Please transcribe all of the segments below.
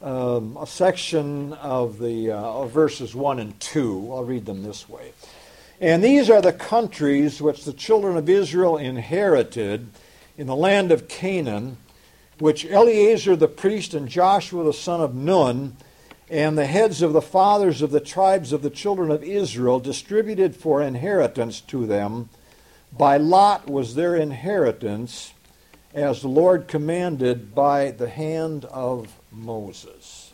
a section of the of verses 1 and 2. I'll read them this way. And these are the countries which the children of Israel inherited in the land of Canaan, which Eleazar the priest and Joshua the son of Nun and the heads of the fathers of the tribes of the children of Israel distributed for inheritance to them. By lot was their inheritance, as the Lord commanded by the hand of Moses.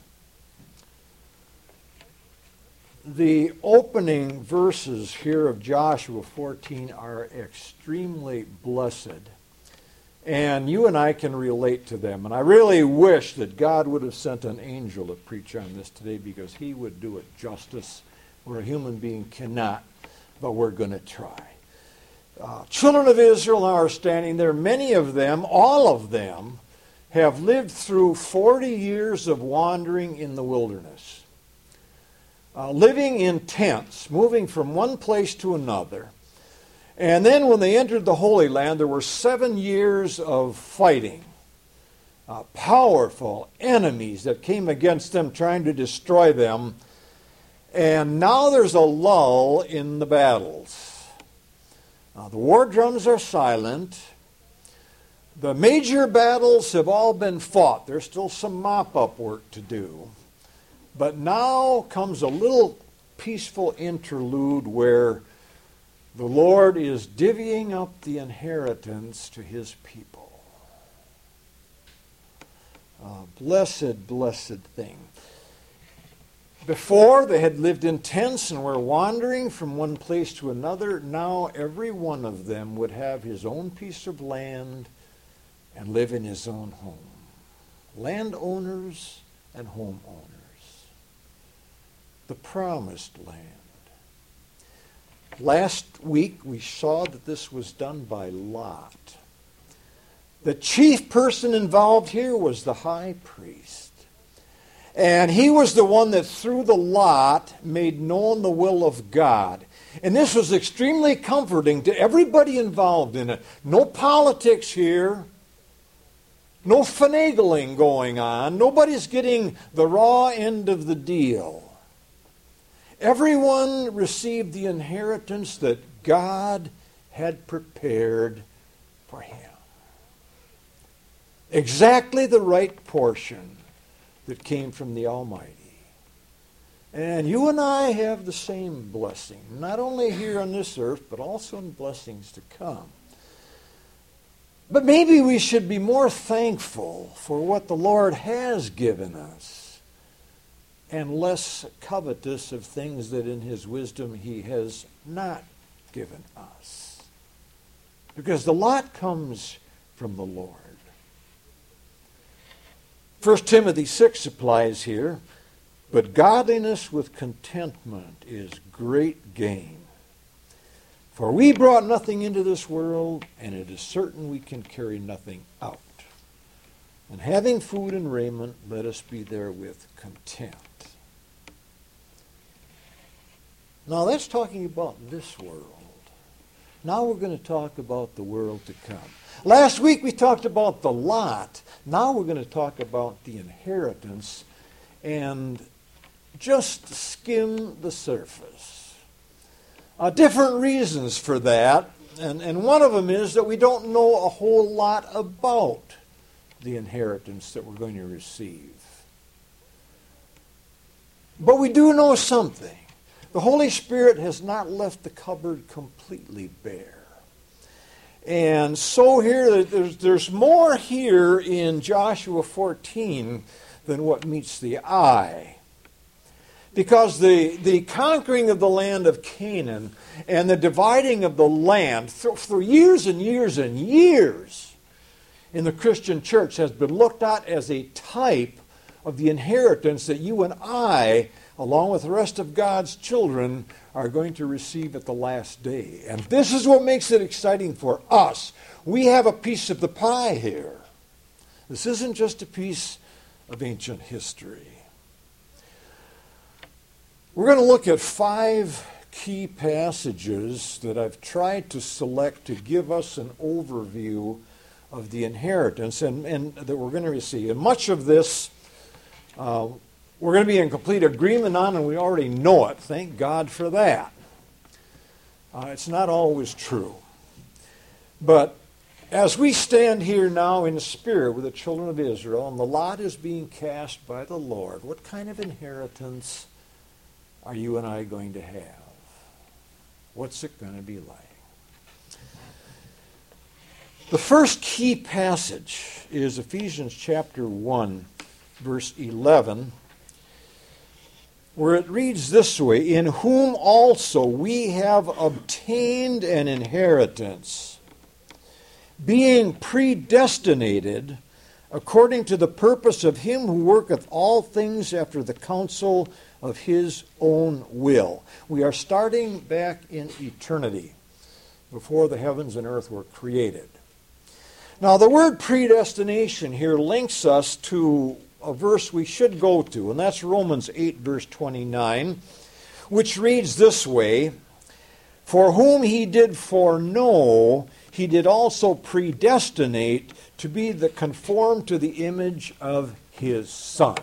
The opening verses here of Joshua 14 are extremely blessed, and you and I can relate to them. And I really wish that God would have sent an angel to preach on this today, because he would do it justice where a human being cannot, but we're going to try. Children of Israel now are standing there. Many of them, all of them, have lived through 40 years of wandering in the wilderness, living in tents, moving from one place to another. And then when they entered the Holy Land, there were 7 years of fighting, powerful enemies that came against them, trying to destroy them. And now there's a lull in the battles. The war drums are silent. The major battles have all been fought. There's still some mop-up work to do. But now comes a little peaceful interlude where the Lord is divvying up the inheritance to his people. Blessed, blessed thing. Before, they had lived in tents and were wandering from one place to another. Now every one of them would have his own piece of land and live in his own home. Landowners and homeowners. The promised land. Last week we saw that this was done by lot. The chief person involved here was the high priest. And he was the one that through the lot made known the will of God. And this was extremely comforting to everybody involved in it. No politics here. No finagling going on. Nobody's getting the raw end of the deal. Everyone received the inheritance that God had prepared for him. Exactly the right portion that came from the Almighty. And you and I have the same blessing, not only here on this earth, but also in blessings to come. But maybe we should be more thankful for what the Lord has given us, and less covetous of things that in his wisdom he has not given us. Because the lot comes from the Lord. 1 Timothy 6 applies here. But godliness with contentment is great gain. For we brought nothing into this world, and it is certain we can carry nothing out. And having food and raiment, let us be therewith content. Now that's talking about this world. Now we're going to talk about the world to come. Last week we talked about the lot. Now we're going to talk about the inheritance and just skim the surface. Different reasons for that, and one of them is that we don't know a whole lot about the inheritance that we're going to receive. But we do know something. The Holy Spirit has not left the cupboard completely bare. And so here, there's more here in Joshua 14 than what meets the eye. Because the conquering of the land of Canaan and the dividing of the land for years and years and years in the Christian church has been looked at as a type of the inheritance that you and I, along with the rest of God's children, are going to receive at the last day. And this is what makes it exciting for us. We have a piece of the pie here. This isn't just a piece of ancient history. We're going to look at 5 key passages that I've tried to select to give us an overview of the inheritance and that we're going to receive. And much of this we're going to be in complete agreement on, and we already know it. Thank God for that. It's not always true. But as we stand here now in the Spirit with the children of Israel, and the lot is being cast by the Lord, what kind of inheritance are you and I going to have? What's it going to be like? The first key passage is Ephesians chapter 1, verse 11, where it reads this way, "In whom also we have obtained an inheritance, being predestinated according to the purpose of him who worketh all things after the counsel of his own will." We are starting back in eternity, before the heavens and earth were created. Now, the word predestination here links us to a verse we should go to, and that's Romans 8, verse 29, which reads this way, "For whom he did foreknow, he did also predestinate to be the conformed to the image of his Son."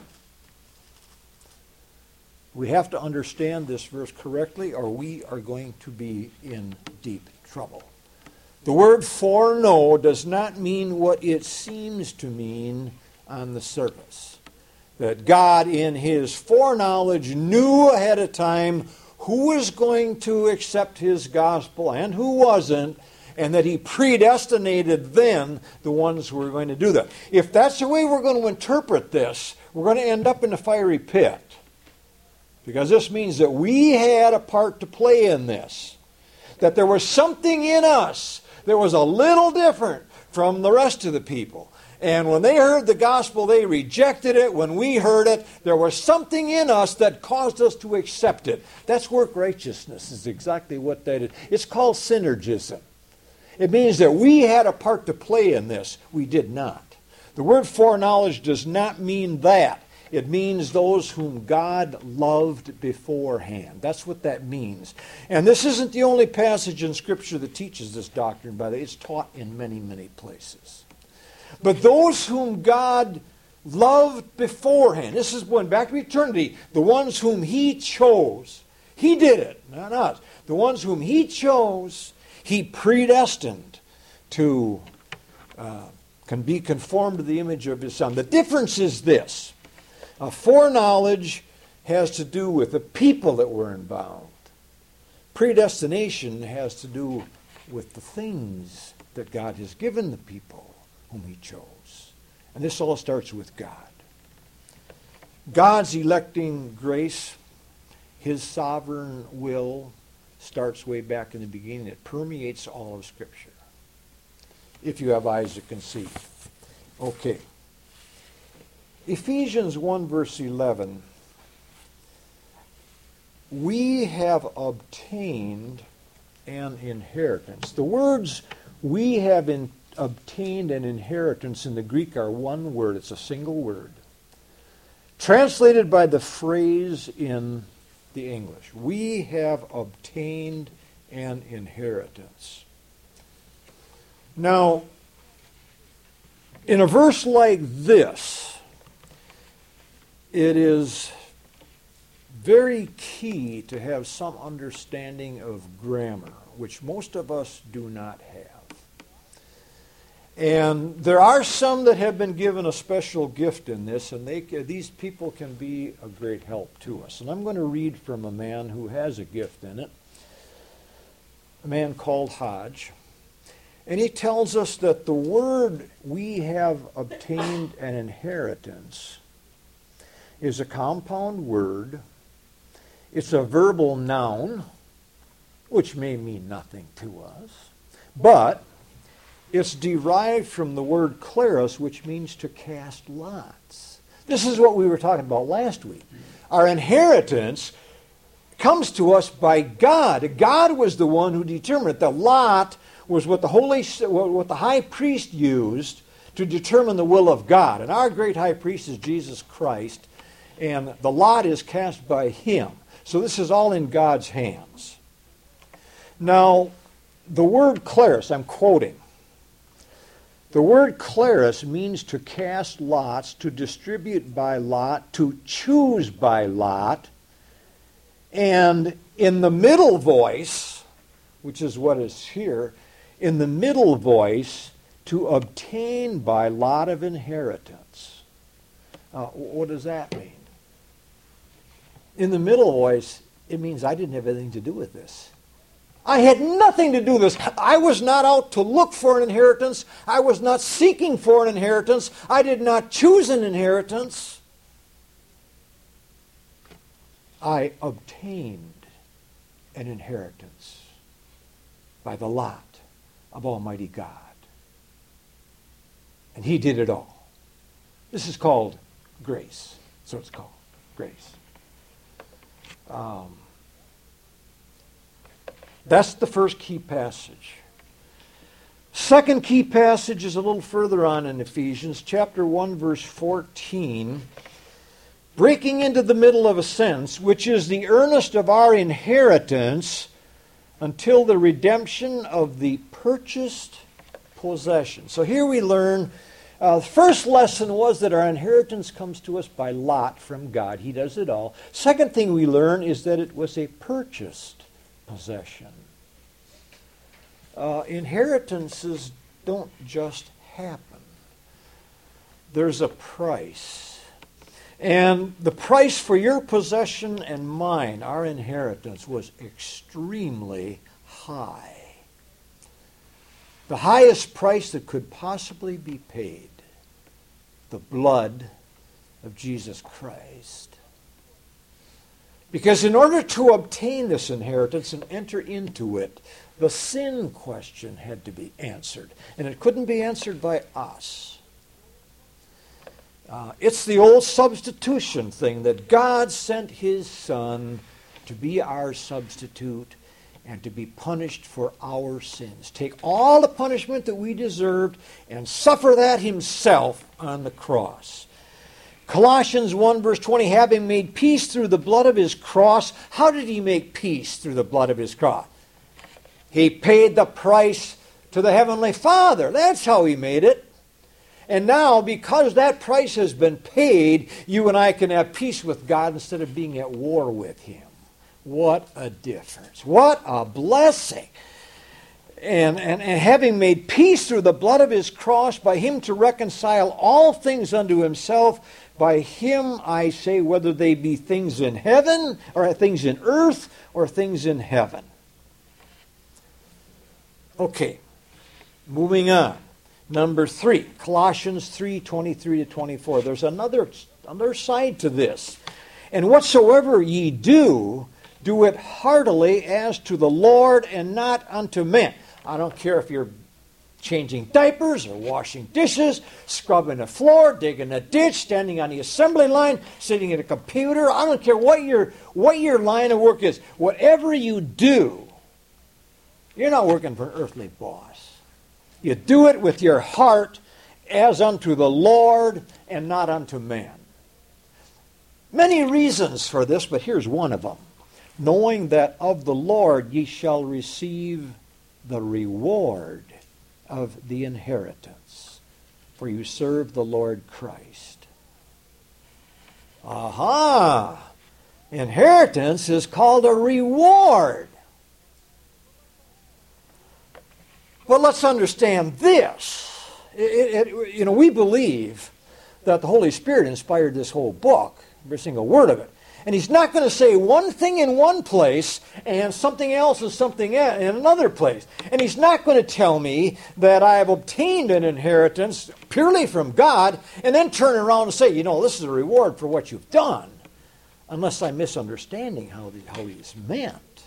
We have to understand this verse correctly, or we are going to be in deep trouble. The word foreknow does not mean what it seems to mean on the surface. That God, in his foreknowledge, knew ahead of time who was going to accept his gospel and who wasn't, and that he predestinated then the ones who were going to do that. If that's the way we're going to interpret this, we're going to end up in the fiery pit. Because this means that we had a part to play in this. That there was something in us that was a little different from the rest of the people. And when they heard the gospel, they rejected it. When we heard it, there was something in us that caused us to accept it. That's work righteousness, is exactly what that is. It's called synergism. It means that we had a part to play in this. We did not. The word foreknowledge does not mean that. It means those whom God loved beforehand. That's what that means. And this isn't the only passage in Scripture that teaches this doctrine, by the way. It's taught in many, many places. But those whom God loved beforehand, this is going back to eternity, the ones whom he chose, he did it, not us. The ones whom he chose, he predestined to can be conformed to the image of his Son. The difference is this. Foreknowledge has to do with the people that were involved. Predestination has to do with the things that God has given the people whom he chose. And this all starts with God. God's electing grace, his sovereign will, starts way back in the beginning. It permeates all of Scripture. If you have eyes that can see. Okay. Ephesians 1, verse 11. We have obtained an inheritance. The words "we have obtained an inheritance" in the Greek are one word. It's a single word. Translated by the phrase in the English. We have obtained an inheritance. Now, in a verse like this, it is very key to have some understanding of grammar, which most of us do not have. And there are some that have been given a special gift in this, and these people can be a great help to us. And I'm going to read from a man who has a gift in it, a man called Hodge. And he tells us that the word "we have obtained an inheritance" is a compound word. It's a verbal noun, which may mean nothing to us, but it's derived from the word kleros, which means to cast lots. This is what we were talking about last week. Our inheritance comes to us by God. God was the one who determined it. The lot was what the high priest used to determine the will of God. And our great high priest is Jesus Christ, and the lot is cast by him. So this is all in God's hands. Now, the word kleros, I'm quoting. The word kleros means to cast lots, to distribute by lot, to choose by lot. And in the middle voice, which is what is here, in the middle voice, to obtain by lot of inheritance. What does that mean? In the middle voice, it means I didn't have anything to do with this. I had nothing to do with this. I was not out to look for an inheritance. I was not seeking for an inheritance. I did not choose an inheritance. I obtained an inheritance by the lot of Almighty God. And He did it all. This is called grace. So it's called grace. That's the first key passage. Second key passage is a little further on in Ephesians, chapter 1, verse 14. Breaking into the middle of a sentence, which is the earnest of our inheritance until the redemption of the purchased possession. So here we learn, the first lesson was that our inheritance comes to us by lot from God. He does it all. Second thing we learn is that it was a purchased possession. Inheritances don't just happen. There's a price. And the price for your possession and mine, our inheritance, was extremely high. The highest price that could possibly be paid. The blood of Jesus Christ. Because in order to obtain this inheritance and enter into it, the sin question had to be answered. And it couldn't be answered by us. It's the old substitution thing that God sent His Son to be our substitute and to be punished for our sins. Take all the punishment that we deserved and suffer that Himself on the cross. Colossians 1 verse 20, having made peace through the blood of His cross. How did He make peace through the blood of His cross? He paid the price to the Heavenly Father. That's how He made it. And now, because that price has been paid, you and I can have peace with God instead of being at war with Him. What a difference. What a blessing. And having made peace through the blood of His cross, by Him to reconcile all things unto Himself, by Him, I say, whether they be things in heaven, or things in earth, or things in heaven. Okay, moving on. Number 3, Colossians 3, 23 to 24. There's another side to this. And whatsoever ye do, do it heartily as to the Lord and not unto men. I don't care if you're changing diapers or washing dishes, scrubbing the floor, digging a ditch, standing on the assembly line, sitting at a computer. I don't care what your line of work is. Whatever you do, you're not working for an earthly boss. You do it with your heart as unto the Lord and not unto man. Many reasons for this, but here's one of them. Knowing that of the Lord ye shall receive the reward of the inheritance, for you serve the Lord Christ. Aha! Inheritance is called a reward. But let's understand this. We believe that the Holy Spirit inspired this whole book, every single word of it. And He's not going to say one thing in one place and something else in another place. And He's not going to tell me that I have obtained an inheritance purely from God and then turn around and say, this is a reward for what you've done. Unless I'm misunderstanding how He's meant.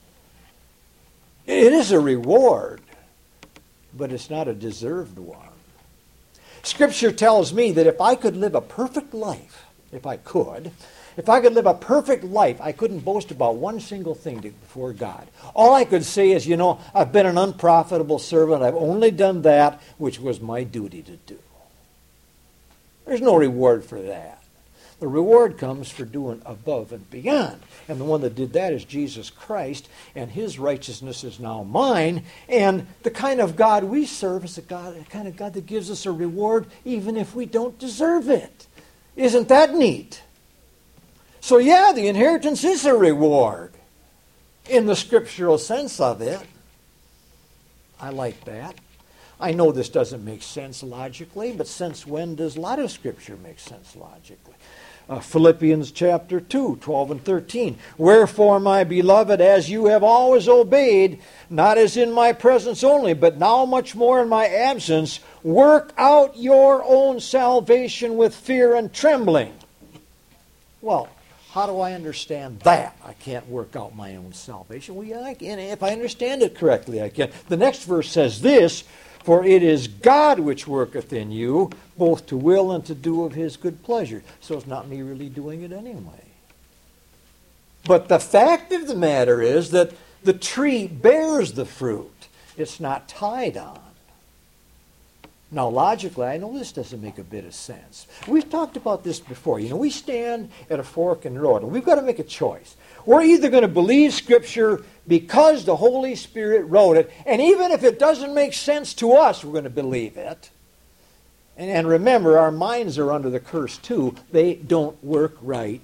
It is a reward, but it's not a deserved one. Scripture tells me that if I could live a perfect life, if I could live a perfect life, I couldn't boast about one single thing before God. All I could say is, I've been an unprofitable servant. I've only done that which was my duty to do. There's no reward for that. The reward comes for doing above and beyond. And the one that did that is Jesus Christ, and his righteousness is now mine. And the kind of God we serve is the kind of God that gives us a reward even if we don't deserve it. Isn't that neat? So yeah, the inheritance is a reward in the scriptural sense of it. I like that. I know this doesn't make sense logically, but since when does a lot of scripture make sense logically? Philippians chapter 2, 12 and 13. Wherefore, my beloved, as you have always obeyed, not as in my presence only, but now much more in my absence, work out your own salvation with fear and trembling. Well, how do I understand that? I can't work out my own salvation. Well, yeah, I can. If I understand it correctly, I can. The next verse says this, for it is God which worketh in you, both to will and to do of his good pleasure. So it's not me really doing it anyway. But the fact of the matter is that the tree bears the fruit. It's not tied on. Now, logically, I know this doesn't make a bit of sense. We've talked about this before. You know, we stand at a fork in the road, and we've got to make a choice. We're either going to believe Scripture because the Holy Spirit wrote it, and even if it doesn't make sense to us, we're going to believe it. And remember, our minds are under the curse too. They don't work right.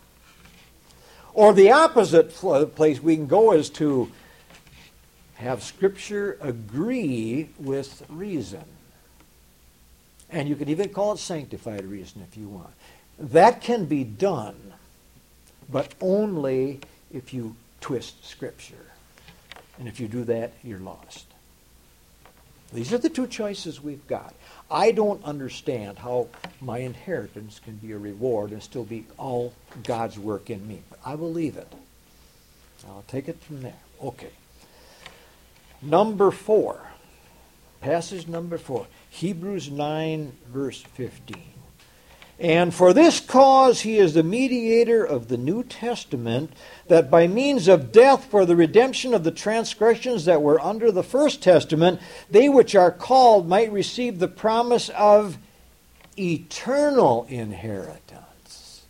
Or the opposite place we can go is to have Scripture agree with reason. And you can even call it sanctified reason if you want. That can be done, but only if you twist Scripture. And if you do that, you're lost. These are the two choices we've got. I don't understand how my inheritance can be a reward and still be all God's work in me. But I believe it. I'll take it from there. Okay. Number 4. Passage number 4. Hebrews 9, verse 15. And for this cause he is the mediator of the New Testament, that by means of death for the redemption of the transgressions that were under the first testament, they which are called might receive the promise of eternal inheritance.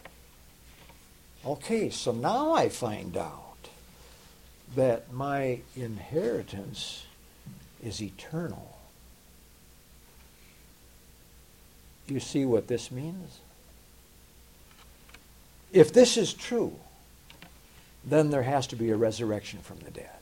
Okay, so now I find out that my inheritance is eternal. You see what this means? If this is true, then there has to be a resurrection from the dead.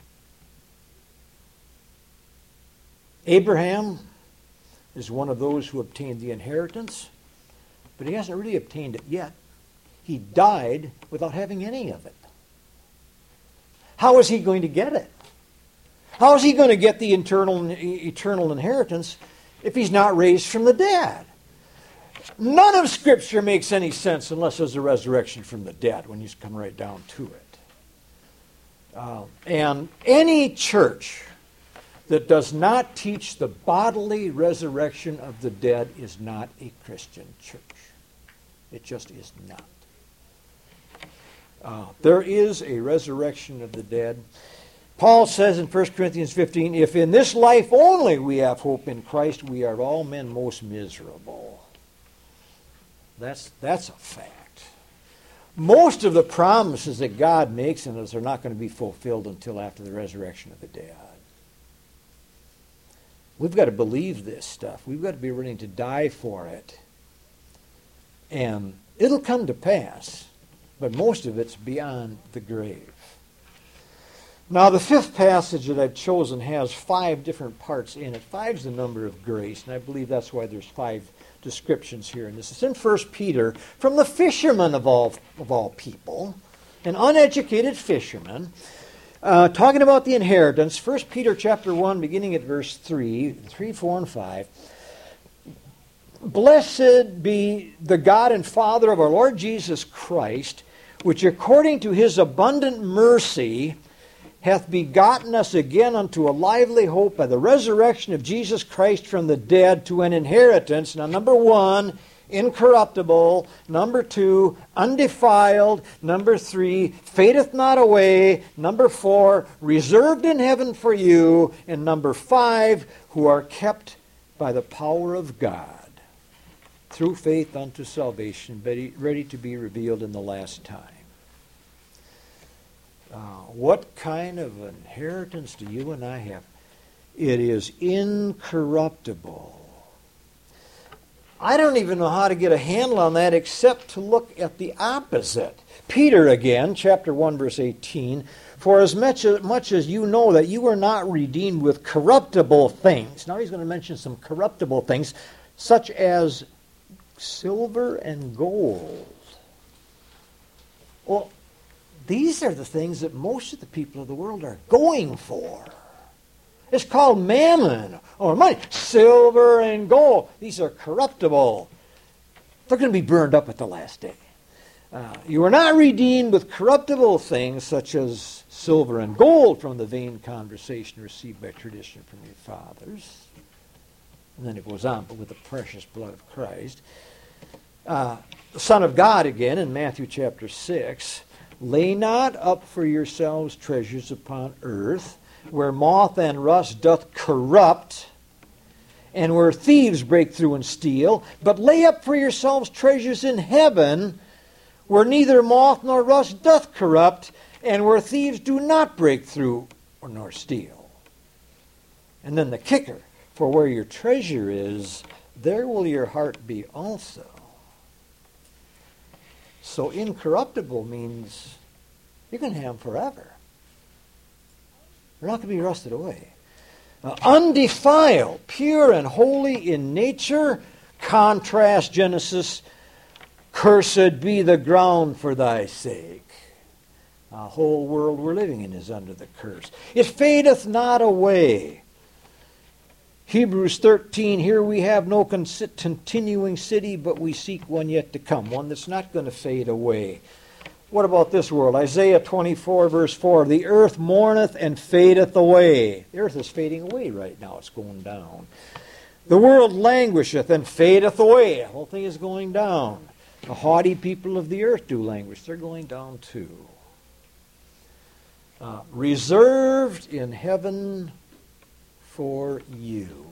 Abraham is one of those who obtained the inheritance, but he hasn't really obtained it yet. He died without having any of it. How is he going to get it? How is he going to get the eternal inheritance if he's not raised from the dead? None of Scripture makes any sense unless there's a resurrection from the dead, when you come right down to it. And any church that does not teach the bodily resurrection of the dead is not a Christian church. It just is not. There is a resurrection of the dead. Paul says in 1 Corinthians 15, if in this life only we have hope in Christ, we are all men most miserable. That's a fact. Most of the promises that God makes in us are not going to be fulfilled until after the resurrection of the dead. We've got to believe this stuff. We've got to be willing to die for it. And it'll come to pass, but most of it's beyond the grave. Now, the fifth passage that I've chosen has 5 different parts in it. 5 is the number of grace, and I believe that's why there's 5 descriptions here. And this is in 1 Peter, from the fisherman of all people, an uneducated fisherman, talking about the inheritance. 1 Peter chapter 1, beginning at verse 3, 4, and 5. Blessed be the God and Father of our Lord Jesus Christ, which according to his abundant mercy hath begotten us again unto a lively hope by the resurrection of Jesus Christ from the dead to an inheritance. Now, number 1, incorruptible. Number 2, undefiled. Number 3, fadeth not away. Number 4, reserved in heaven for you. And number 5, who are kept by the power of God through faith unto salvation, ready to be revealed in the last time. What kind of inheritance do you and I have? It is incorruptible. I don't even know how to get a handle on that except to look at the opposite. Peter again, chapter 1, verse 18, for as much as you know that you were not redeemed with corruptible things. Now he's going to mention some corruptible things, such as silver and gold. Well, these are the things that most of the people of the world are going for. It's called mammon or money. Silver and gold. These are corruptible. They're going to be burned up at the last day. You are not redeemed with corruptible things such as silver and gold from the vain conversation received by tradition from your fathers. And then it goes on, but with the precious blood of Christ. The Son of God again in Matthew chapter 6. Lay not up for yourselves treasures upon earth, where moth and rust doth corrupt, and where thieves break through and steal, but lay up for yourselves treasures in heaven, where neither moth nor rust doth corrupt, and where thieves do not break through nor steal. And then the kicker, for where your treasure is, there will your heart be also. So incorruptible means you can have them forever. They're not going to be rusted away. Undefiled, pure and holy in nature. Contrast Genesis. Cursed be the ground for thy sake. The whole world we're living in is under the curse. It fadeth not away. Hebrews 13, here we have no continuing city, but we seek one yet to come, one that's not going to fade away. What about this world? Isaiah 24, verse 4, the earth mourneth and fadeth away. The earth is fading away right now. It's going down. The world languisheth and fadeth away. The whole thing is going down. The haughty people of the earth do languish. They're going down too. Reserved in heaven for you,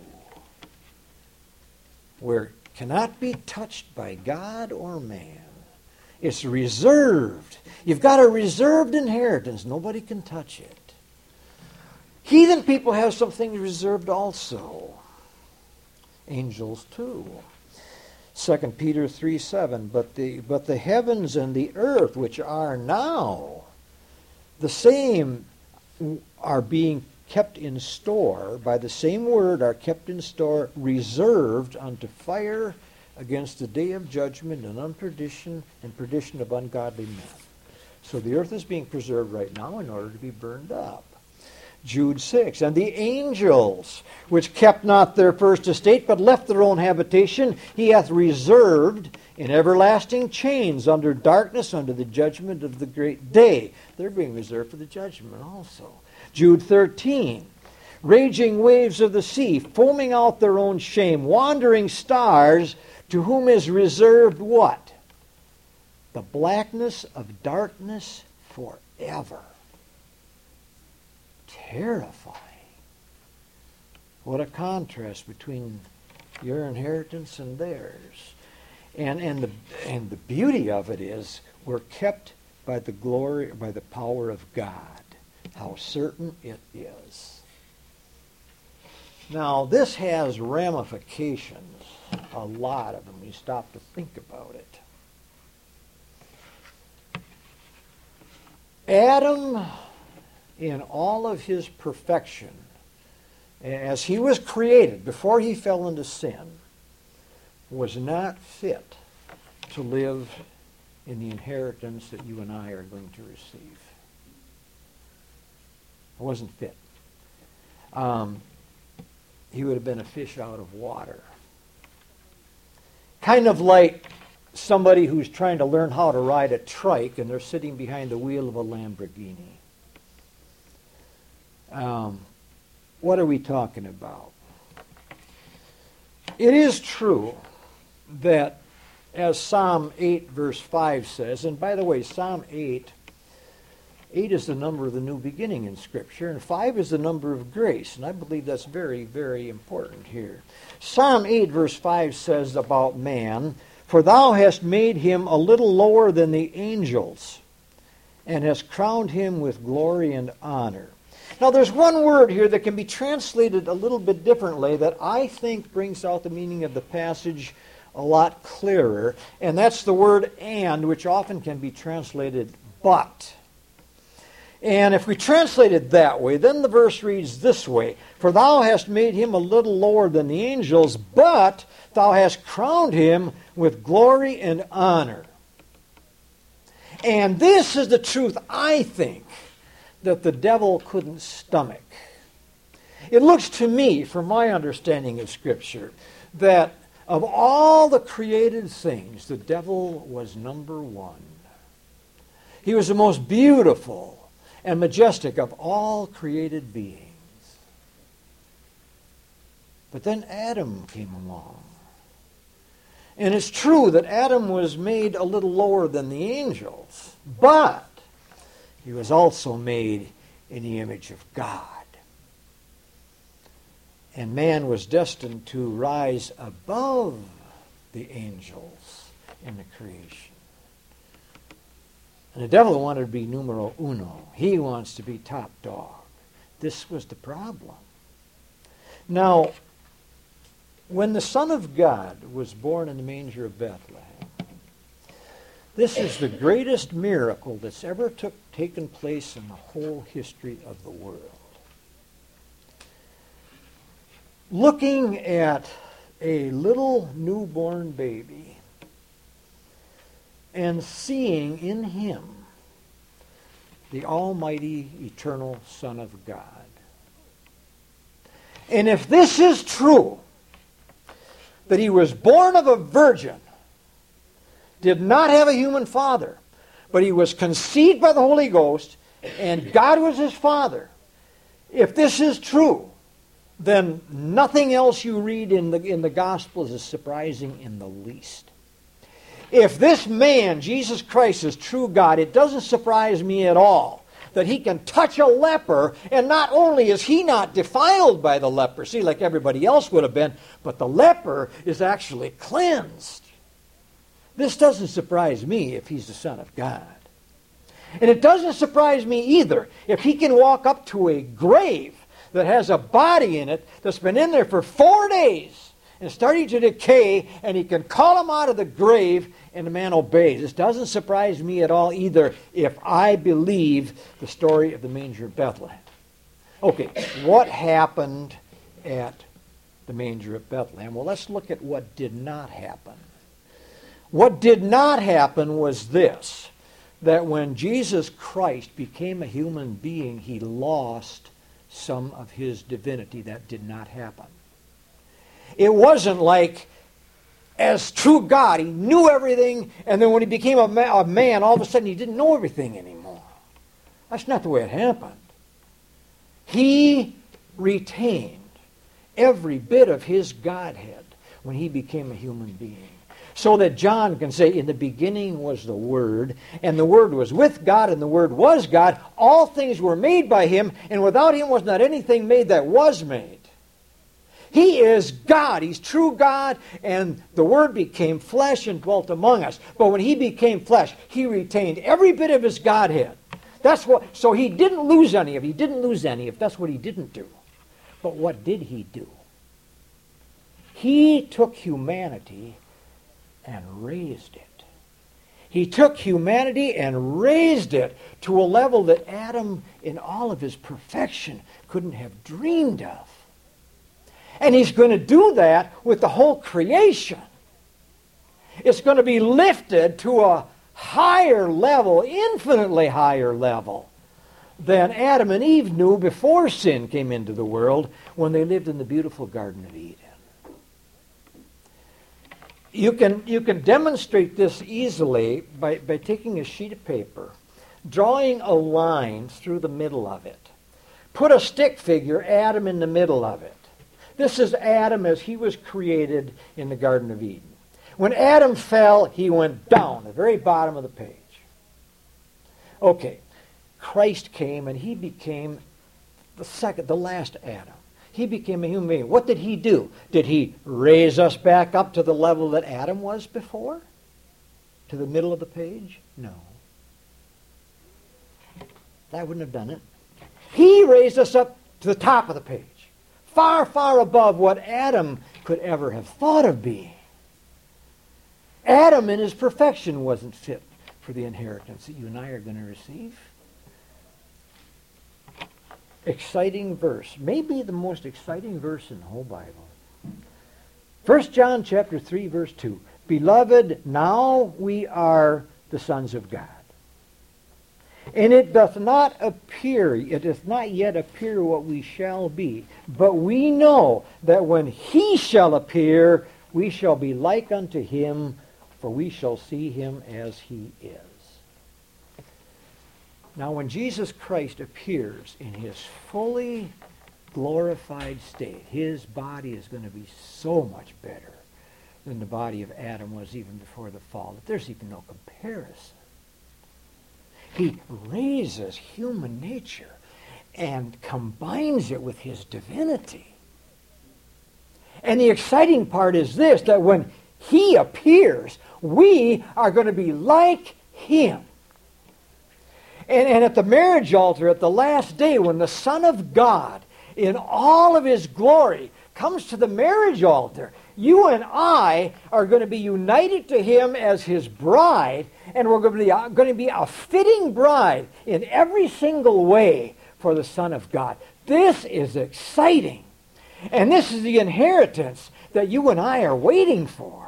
where it cannot be touched by God or man. It's reserved. You've got a reserved inheritance. Nobody can touch it. Heathen people have something reserved also. Angels too. 2 Peter 3:7, but the heavens and the earth which are now, the same are being kept in store, by the same word are kept in store, reserved unto fire against the day of judgment and perdition of ungodly men. So the earth is being preserved right now in order to be burned up. Jude 6, and the angels, which kept not their first estate, but left their own habitation, he hath reserved in everlasting chains under darkness, under the judgment of the great day. They're being reserved for the judgment also. Jude 13, raging waves of the sea, foaming out their own shame, wandering stars, to whom is reserved what? The blackness of darkness forever. Terrifying. What a contrast between your inheritance and theirs. And the beauty of it is we're kept by the glory, by the power of God. How certain it is. Now, this has ramifications, a lot of them, when you stop to think about it. Adam, in all of his perfection, as he was created before he fell into sin, was not fit to live in the inheritance that you and I are going to receive. It wasn't fit. He would have been a fish out of water. Kind of like somebody who's trying to learn how to ride a trike and they're sitting behind the wheel of a Lamborghini. What are we talking about? It is true that, as Psalm 8 verse 5 says, and by the way, Psalm 8 8 is the number of the new beginning in Scripture, and 5 is the number of grace. And I believe that's very, very important here. Psalm 8, verse 5 says about man, "For thou hast made him a little lower than the angels, and hast crowned him with glory and honor." Now there's one word here that can be translated a little bit differently that I think brings out the meaning of the passage a lot clearer, and that's the word "and," which often can be translated "but." And if we translate it that way, then the verse reads this way: "For thou hast made him a little lower than the angels, but thou hast crowned him with glory and honor." And this is the truth, I think, that the devil couldn't stomach. It looks to me, from my understanding of Scripture, that of all the created things, the devil was number one. He was the most beautiful and majestic of all created beings. But then Adam came along. And it's true that Adam was made a little lower than the angels, but he was also made in the image of God. And man was destined to rise above the angels in the creation. And the devil wanted to be numero uno. He wants to be top dog. This was the problem. Now, when the Son of God was born in the manger of Bethlehem, this is the greatest miracle that's ever taken place in the whole history of the world. Looking at a little newborn baby and seeing in him the almighty, eternal Son of God. And if this is true, that he was born of a virgin, did not have a human father, but he was conceived by the Holy Ghost, and God was his father, if this is true, then nothing else you read in the Gospels is surprising in the least. If this man, Jesus Christ, is true God, it doesn't surprise me at all that he can touch a leper, and not only is he not defiled by the leprosy like everybody else would have been, but the leper is actually cleansed. This doesn't surprise me if he's the Son of God. And it doesn't surprise me either if he can walk up to a grave that has a body in it that's been in there for 4 days and starting to decay, and he can call him out of the grave, and the man obeys. This doesn't surprise me at all either if I believe the story of the manger of Bethlehem. Okay, what happened at the manger of Bethlehem? Well, let's look at what did not happen. What did not happen was this, that when Jesus Christ became a human being, he lost some of his divinity. That did not happen. It wasn't like, as true God, he knew everything, and then when he became a man, all of a sudden he didn't know everything anymore. That's not the way it happened. He retained every bit of his Godhead when he became a human being. So that John can say, in the beginning was the Word, and the Word was with God, and the Word was God. All things were made by him, and without him was not anything made that was made. He is God. He's true God, and the Word became flesh and dwelt among us. But when he became flesh, he retained every bit of his Godhead. So he didn't lose any of it. He didn't lose any of it. That's what he didn't do. But what did he do? He took humanity and raised it. He took humanity and raised it to a level that Adam, in all of his perfection, couldn't have dreamed of. And he's going to do that with the whole creation. It's going to be lifted to a higher level, infinitely higher level, than Adam and Eve knew before sin came into the world when they lived in the beautiful Garden of Eden. You can demonstrate this easily by taking a sheet of paper, drawing a line through the middle of it. Put a stick figure, Adam, in the middle of it. This is Adam as he was created in the Garden of Eden. When Adam fell, he went down, the very bottom of the page. Okay, Christ came and he became the last Adam. He became a human being. What did he do? Did he raise us back up to the level that Adam was before? To the middle of the page? No. That wouldn't have done it. He raised us up to the top of the page. Far, far above what Adam could ever have thought of being. Adam in his perfection wasn't fit for the inheritance that you and I are going to receive. Exciting verse. Maybe the most exciting verse in the whole Bible. 1 John chapter 3, verse 2. Beloved, now we are the sons of God. And it doth not yet appear what we shall be. But we know that when he shall appear, we shall be like unto him, for we shall see him as he is. Now, when Jesus Christ appears in his fully glorified state, his body is going to be so much better than the body of Adam was even before the fall, that there's even no comparison. He raises human nature and combines it with his divinity. And the exciting part is this, that when he appears, we are going to be like him. And at the marriage altar, at the last day, when the Son of God, in all of his glory, comes to the marriage altar, you and I are going to be united to him as his bride, and we're going to be a fitting bride in every single way for the Son of God. This is exciting. And this is the inheritance that you and I are waiting for.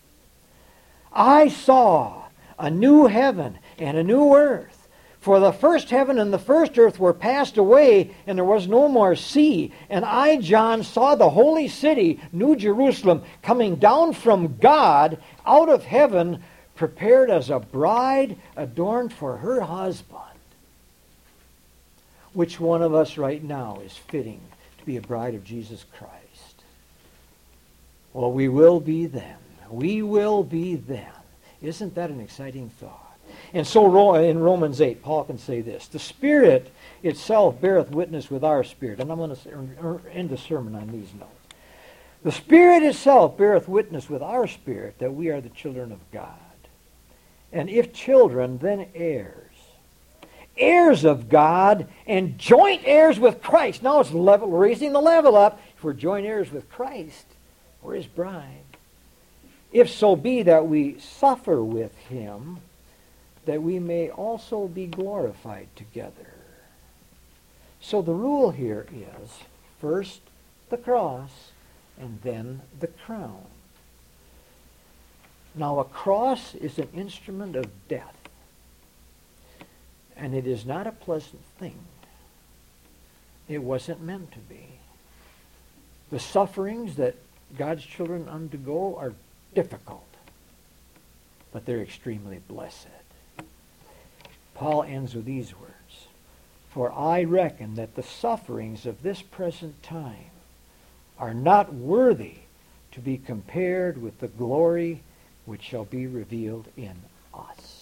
I saw a new heaven and a new earth. For the first heaven and the first earth were passed away, and there was no more sea. And I, John, saw the holy city, New Jerusalem, coming down from God out of heaven, prepared as a bride adorned for her husband. Which one of us right now is fitting to be a bride of Jesus Christ? Well, we will be then. We will be then. Isn't that an exciting thought? And so in Romans 8, Paul can say this: the Spirit itself beareth witness with our spirit. And I'm going to end the sermon on these notes. The Spirit itself beareth witness with our spirit that we are the children of God. And if children, then heirs. Heirs of God and joint heirs with Christ. Now it's raising the level up. If we're joint heirs with Christ, we're his bride. If so be that we suffer with him, that we may also be glorified together. So the rule here is, first the cross, and then the crown. Now a cross is an instrument of death, and it is not a pleasant thing. It wasn't meant to be. The sufferings that God's children undergo are difficult, but they're extremely blessed. Paul ends with these words: for I reckon that the sufferings of this present time are not worthy to be compared with the glory which shall be revealed in us.